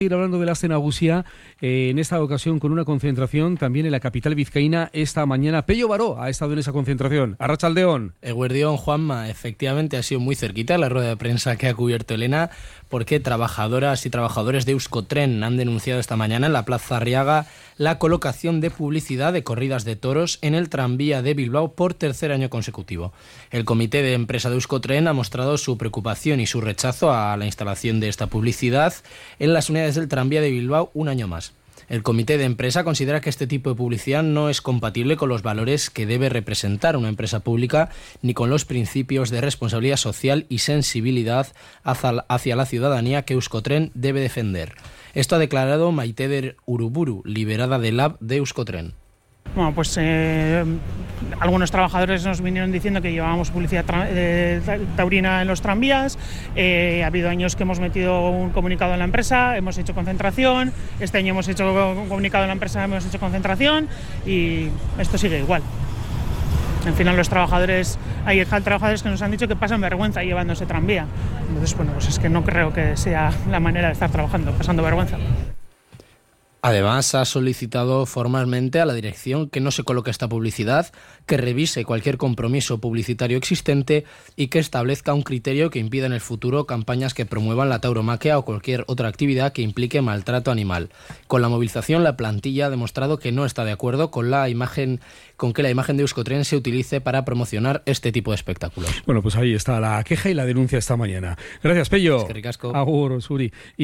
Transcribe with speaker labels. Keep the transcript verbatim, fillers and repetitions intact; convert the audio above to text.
Speaker 1: Ir hablando de la Aste Nagusia, eh, en esta ocasión con una concentración también en la capital vizcaína esta mañana. Pello Baró ha estado en esa concentración. Arratsaldeon.
Speaker 2: Eguerdión, Juanma, efectivamente ha sido muy cerquita la rueda de prensa que ha cubierto Elena, porque trabajadoras y trabajadores de Euskotren han denunciado esta mañana en la Plaza Arriaga la colocación de publicidad de corridas de toros en el tranvía de Bilbao por tercer año consecutivo. El comité de empresa de Euskotren ha mostrado su preocupación y su rechazo a la instalación de esta publicidad en las unidades del tranvía de Bilbao un año más. El comité de empresa considera que este tipo de publicidad no es compatible con los valores que debe representar una empresa pública ni con los principios de responsabilidad social y sensibilidad hacia la ciudadanía que Euskotren debe defender. Esto ha declarado Maiteder Uruburu, liberada del Lab de Euskotren.
Speaker 3: Bueno, pues eh, algunos trabajadores nos vinieron diciendo que llevábamos publicidad tra- eh, taurina en los tranvías. Eh, ha habido años que hemos metido un comunicado en la empresa, hemos hecho concentración. Este año hemos hecho un comunicado en la empresa, hemos hecho concentración y esto sigue igual. Al final los trabajadores, hay trabajadores que nos han dicho que pasan vergüenza llevando ese tranvía. Entonces, bueno, pues es que no creo que sea la manera de estar trabajando, pasando vergüenza.
Speaker 2: Además, ha solicitado formalmente a la dirección que no se coloque esta publicidad, que revise cualquier compromiso publicitario existente y que establezca un criterio que impida en el futuro campañas que promuevan la tauromaquia o cualquier otra actividad que implique maltrato animal. Con la movilización, la plantilla ha demostrado que no está de acuerdo con la imagen, con que la imagen de Euskotren se utilice para promocionar este tipo de espectáculos.
Speaker 1: Bueno, pues ahí está la queja y la denuncia esta mañana. Gracias, Pello.
Speaker 2: Es que ricasco.
Speaker 1: Agur, Suri.